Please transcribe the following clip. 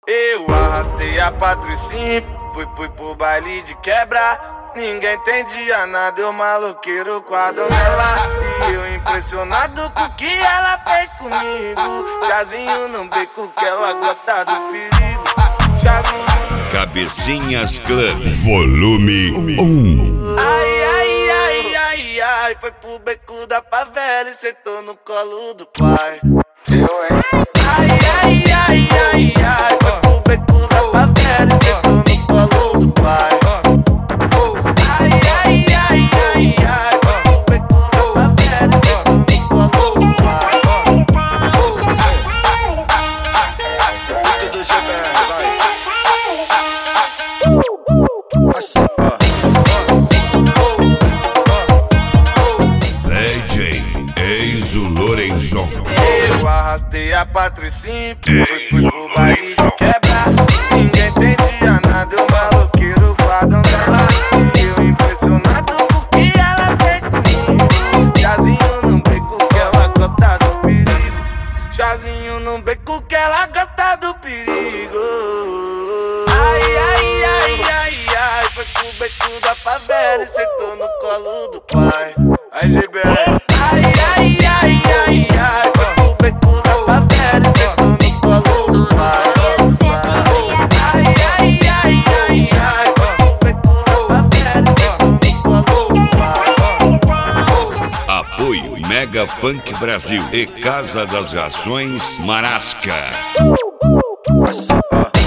Eu arrastei a Patricinha, fui pro baile de quebra. Ninguém entendia nada, eu maloqueiro com a donzela. E eu impressionado com o que ela fez comigo. Chazinho no beco que ela gosta do perigo. Chazinho no... Cabecinhas Club Volume 1. Ai, ai, ai, ai, ai. Foi pro beco da favela e sentou no colo do pai. Ai, ai, ai, ai, ai. Foi pro beco da favela e sentou no colo do pai. Ai, ai, ai, ai, ai. Foi pro beco da favela e sentou no colo do pai. Beco do GBR, vai. DJ Eizo Lorenzo. Eu arrastei a Patricinha, fui pro baile de quebra. Ninguém entendia nada, eu maloqueiro com a donzela. E eu impressionado com o que ela fez comigo. Chazinho no beco que ela gosta do perigo. Chazinho no beco que ela gosta do perigo. Ai, ai, ai, ai, ai. Foi pro beco da favela e sentou no colo do pai. Aí, GBR. Ai, ai, ai, ai, ai. Foi pro beco da favela e sentou no colo do pai. Ai, ai, ai, ai, ai. Foi pro beco da favela e sentou no colo do pai. Apoio Mega Funk Brasil e Casa das Rações Marasca.